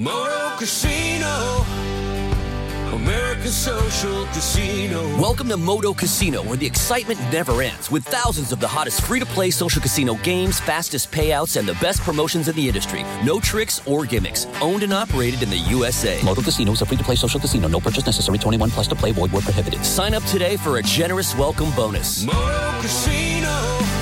Moto Casino, America's social casino. Welcome to Moto Casino, where the excitement never ends, with thousands of the hottest free-to-play social casino games, fastest payouts, and the best promotions in the industry. No tricks or gimmicks. Owned and operated in the USA. Moto Casino is a free-to-play social casino. No purchase necessary. 21 plus to play. Void where prohibited. Sign up today for a generous welcome bonus. Moto Casino,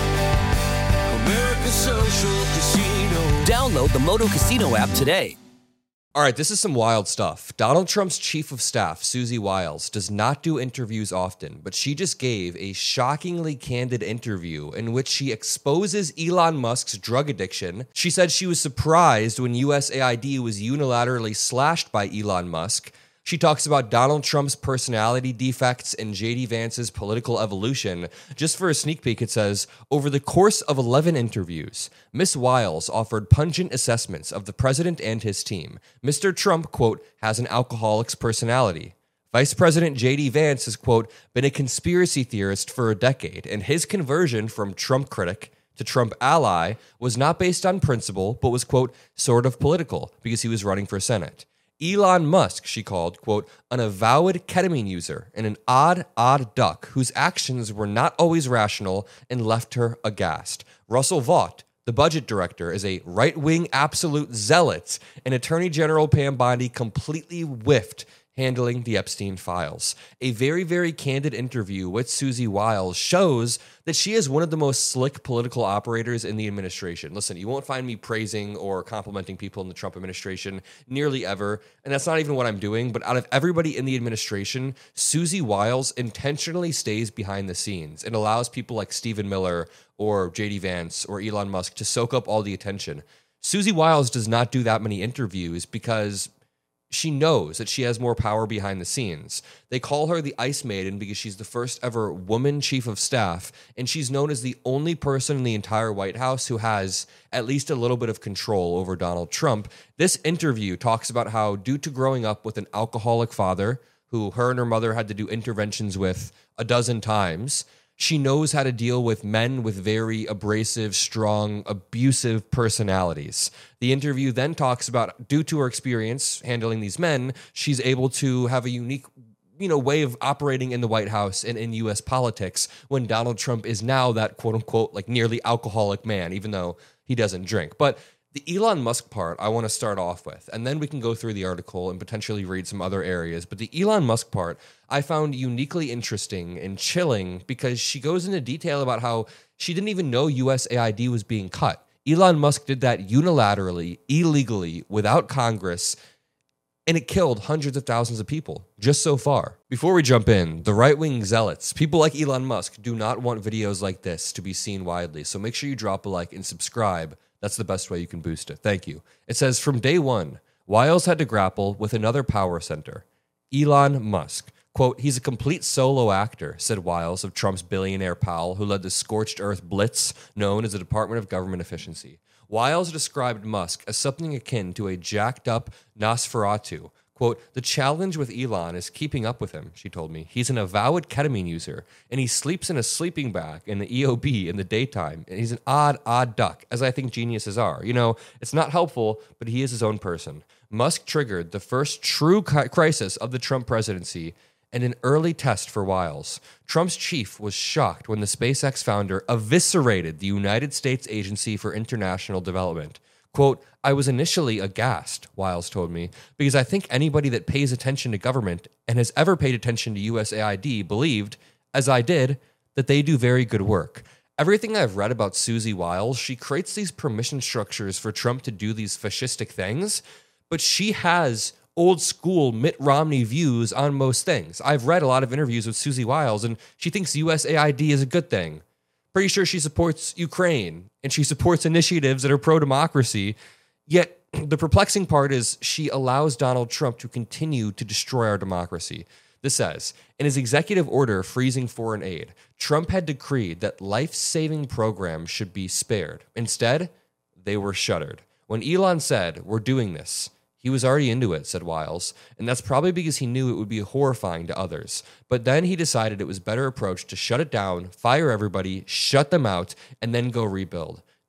America's social casino. Download the Moto Casino app today. All right, this is some wild stuff. Donald Trump's chief of staff, Susie Wiles, does not do interviews often, but she just gave a shockingly candid interview in which she exposes Elon Musk's drug addiction. She said she was surprised when USAID was unilaterally slashed by Elon Musk. She talks about Donald Trump's personality defects and J.D. Vance's political evolution. Just for a sneak peek, it says, over the course of 11 interviews, Ms. Wiles offered pungent assessments of the president and his team. Mr. Trump, quote, has an alcoholic's personality. Vice President J.D. Vance has, quote, been a conspiracy theorist for a decade, and his conversion from Trump critic to Trump ally was not based on principle, but was, quote, sort of political, because he was running for Senate. Elon Musk, she called, quote, an avowed ketamine user and an odd duck whose actions were not always rational and left her aghast. Russell Vought, the budget director, is a right-wing absolute zealot, and Attorney General Pam Bondi completely whiffed handling the Epstein files. A very, very candid interview with Susie Wiles shows that she is one of the most slick political operators in the administration. Listen, you won't find me praising or complimenting people in the Trump administration nearly ever, and that's not even what I'm doing, but out of everybody in the administration, Susie Wiles intentionally stays behind the scenes and allows people like Stephen Miller or J.D. Vance or Elon Musk to soak up all the attention. Susie Wiles does not do that many interviews because she knows that she has more power behind the scenes. They call her the Ice Maiden because she's the first ever woman chief of staff, and she's known as the only person in the entire White House who has at least a little bit of control over Donald Trump. This interview talks about how, due to growing up with an alcoholic father, who her and her mother had to do interventions with a dozen times, she knows how to deal with men with very abrasive, strong, abusive personalities. The interview then talks about, due to her experience handling these men, she's able to have a unique, way of operating in the White House and in U.S. politics when Donald Trump is now that quote-unquote like nearly alcoholic man, even though he doesn't drink. But the Elon Musk part I want to start off with, and then we can go through the article and potentially read some other areas. But the Elon Musk part I found uniquely interesting and chilling because she goes into detail about how she didn't even know USAID was being cut. Elon Musk did that unilaterally, illegally, without Congress, and it killed hundreds of thousands of people just so far. Before we jump in, the right-wing zealots, people like Elon Musk, do not want videos like this to be seen widely. So make sure you drop a like and subscribe. That's the best way you can boost it. Thank you. It says, from day one, Wiles had to grapple with another power center, Elon Musk. Quote, he's a complete solo actor, said Wiles of Trump's billionaire pal who led the scorched earth blitz known as the Department of Government Efficiency. Wiles described Musk as something akin to a jacked up Nosferatu. Quote, the challenge with Elon is keeping up with him, she told me. He's an avowed ketamine user, and he sleeps in a sleeping bag in the EOB in the daytime, and he's an odd duck, as I think geniuses are. It's not helpful, but he is his own person. Musk triggered the first true crisis of the Trump presidency and an early test for Wiles. Trump's chief was shocked when the SpaceX founder eviscerated the United States Agency for International Development. Quote, I was initially aghast, Wiles told me, because I think anybody that pays attention to government and has ever paid attention to USAID believed, as I did, that they do very good work. Everything I've read about Susie Wiles, she creates these permission structures for Trump to do these fascistic things, but she has old school Mitt Romney views on most things. I've read a lot of interviews with Susie Wiles, and she thinks USAID is a good thing. Pretty sure she supports Ukraine, and she supports initiatives that are pro-democracy. Yet the perplexing part is she allows Donald Trump to continue to destroy our democracy. This says, in his executive order freezing foreign aid, Trump had decreed that life-saving programs should be spared. Instead, they were shuttered. When Elon said, we're doing this, he was already into it, said Wiles, and that's probably because he knew it would be horrifying to others. But then he decided it was a better approach to shut it down, fire everybody, shut them out, and then go rebuild.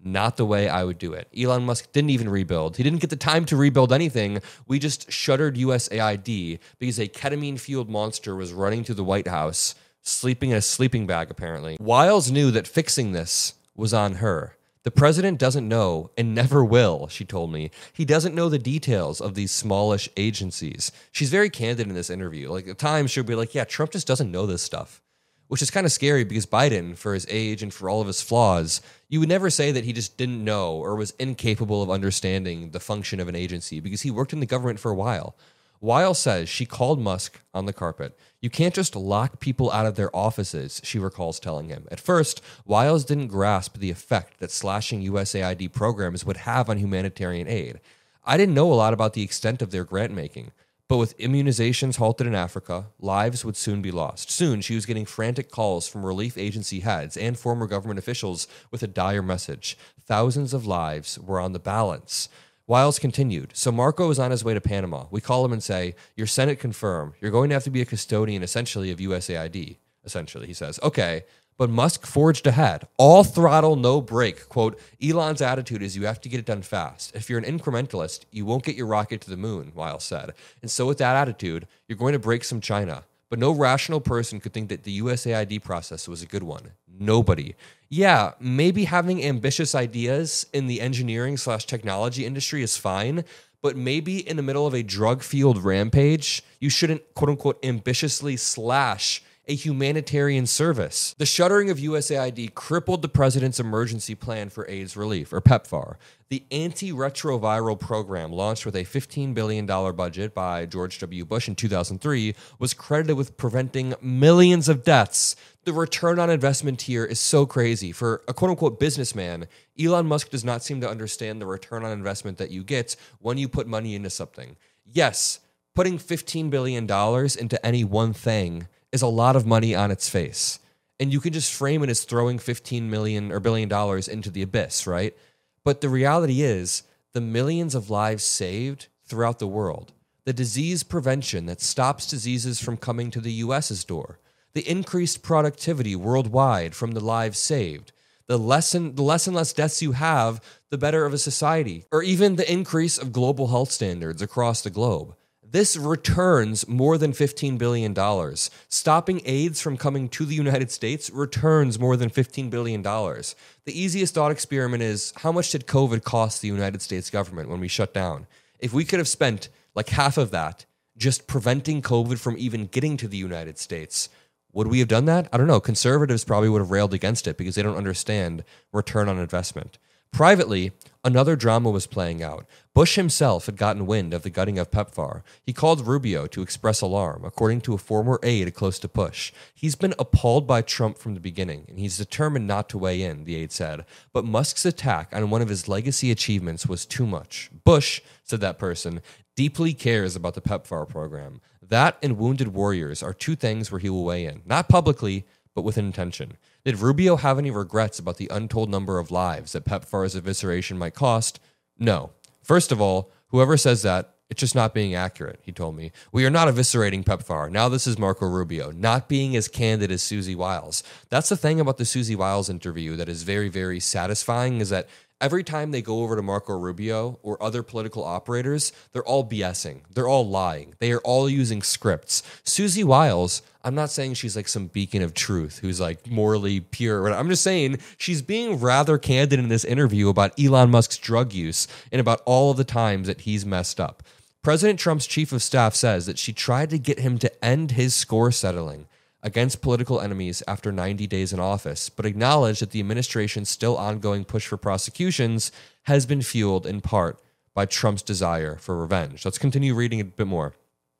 Not the way I would do it. Elon Musk didn't even rebuild. He didn't get the time to rebuild anything. We just shuttered USAID because a ketamine-fueled monster was running through the White House, sleeping in a sleeping bag, apparently. Wiles knew that fixing this was on her. The president doesn't know and never will, she told me. He doesn't know the details of these smallish agencies. She's very candid in this interview. Like, at times she'll be like, yeah, Trump just doesn't know this stuff. Which is kind of scary because Biden, for his age and for all of his flaws, you would never say that he just didn't know or was incapable of understanding the function of an agency because he worked in the government for a while. Wiles says she called Musk on the carpet. You can't just lock people out of their offices, she recalls telling him. At first, Wiles didn't grasp the effect that slashing USAID programs would have on humanitarian aid. I didn't know a lot about the extent of their grant making. But with immunizations halted in Africa, lives would soon be lost. Soon, she was getting frantic calls from relief agency heads and former government officials with a dire message. Thousands of lives were on the balance. Wiles continued, so Marco is on his way to Panama. We call him and say, your Senate confirmed. You're going to have to be a custodian, essentially, of USAID. Essentially, he says. Okay, but Musk forged ahead. All throttle, no brake. Quote, Elon's attitude is you have to get it done fast. If you're an incrementalist, you won't get your rocket to the moon, Wiles said. And so with that attitude, you're going to break some China. But no rational person could think that the USAID process was a good one. Nobody. Yeah, maybe having ambitious ideas in the engineering/technology industry is fine, but maybe in the middle of a drug-fueled rampage, you shouldn't, quote-unquote, ambitiously slash a humanitarian service. The shuttering of USAID crippled the president's emergency plan for AIDS relief, or PEPFAR. The antiretroviral program, launched with a $15 billion budget by George W. Bush in 2003, was credited with preventing millions of deaths. The return on investment here is so crazy. For a quote-unquote businessman, Elon Musk does not seem to understand the return on investment that you get when you put money into something. Yes, putting $15 billion into any one thing is a lot of money on its face. And you can just frame it as throwing $15 million or $1 billion into the abyss, right? But the reality is the millions of lives saved throughout the world, the disease prevention that stops diseases from coming to the U.S.'s door, the increased productivity worldwide from the lives saved, the less and less deaths you have, the better of a society, or even the increase of global health standards across the globe. This returns more than $15 billion. Stopping AIDS from coming to the United States returns more than $15 billion. The easiest thought experiment is, how much did COVID cost the United States government when we shut down? If we could have spent like half of that just preventing COVID from even getting to the United States, would we have done that? I don't know. Conservatives probably would have railed against it because they don't understand return on investment. Privately, another drama was playing out. Bush himself had gotten wind of the gutting of PEPFAR. He called Rubio to express alarm, according to a former aide close to Bush. He's been appalled by Trump from the beginning, and he's determined not to weigh in, the aide said. But Musk's attack on one of his legacy achievements was too much. Bush, said that person, deeply cares about the PEPFAR program. That and wounded warriors are two things where he will weigh in, not publicly, but with intention. Did Rubio have any regrets about the untold number of lives that PEPFAR's evisceration might cost? No. First of all, whoever says that, it's just not being accurate, he told me. We are not eviscerating PEPFAR. Now this is Marco Rubio, not being as candid as Susie Wiles. That's the thing about the Susie Wiles interview that is very, very satisfying, is that every time they go over to Marco Rubio or other political operators, they're all BSing. They're all lying. They are all using scripts. Susie Wiles, I'm not saying she's like some beacon of truth who's like morally pure. I'm just saying she's being rather candid in this interview about Elon Musk's drug use and about all of the times that he's messed up. President Trump's chief of staff says that she tried to get him to end his score settling against political enemies after 90 days in office, but acknowledged that the administration's still ongoing push for prosecutions has been fueled in part by Trump's desire for revenge. Let's continue reading a bit more.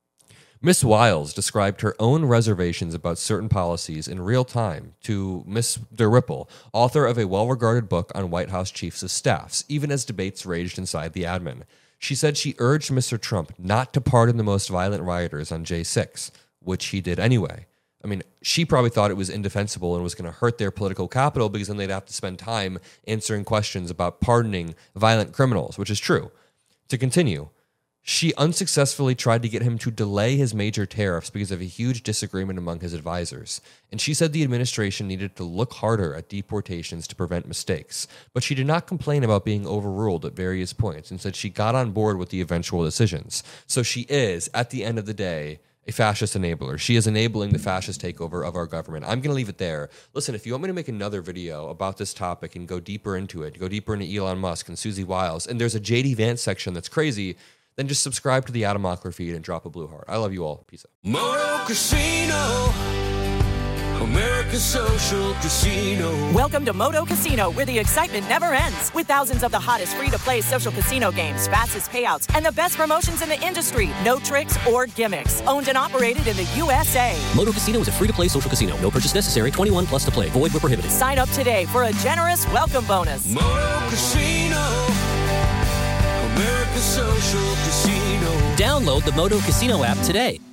Ms. Wiles described her own reservations about certain policies in real time to Mr. Ripple, author of a well-regarded book on White House chiefs of staffs, even as debates raged inside the admin. She said she urged Mr. Trump not to pardon the most violent rioters on J6, which he did anyway. I mean, she probably thought it was indefensible and was going to hurt their political capital because then they'd have to spend time answering questions about pardoning violent criminals, which is true. To continue, She unsuccessfully tried to get him to delay his major tariffs because of a huge disagreement among his advisors. And she said the administration needed to look harder at deportations to prevent mistakes. But she did not complain about being overruled at various points and said she got on board with the eventual decisions. So she is, at the end of the day, a fascist enabler. She is enabling the fascist takeover of our government. I'm going to leave it there. Listen, if you want me to make another video about this topic and go deeper into it, go deeper into Elon Musk and Susie Wiles, and there's a JD Vance section that's crazy, then just subscribe to the Adam Mockler feed and drop a blue heart. I love you all. Peace out. Moto Casino, America's social casino. Welcome to Moto Casino, where the excitement never ends. With thousands of the hottest free-to-play social casino games, fastest payouts, and the best promotions in the industry. No tricks or gimmicks. Owned and operated in the USA. Moto Casino is a free-to-play social casino. No purchase necessary. 21 plus to play. Void where prohibited. Sign up today for a generous welcome bonus. Moto Casino, America's social casino. Download the Moto Casino app today.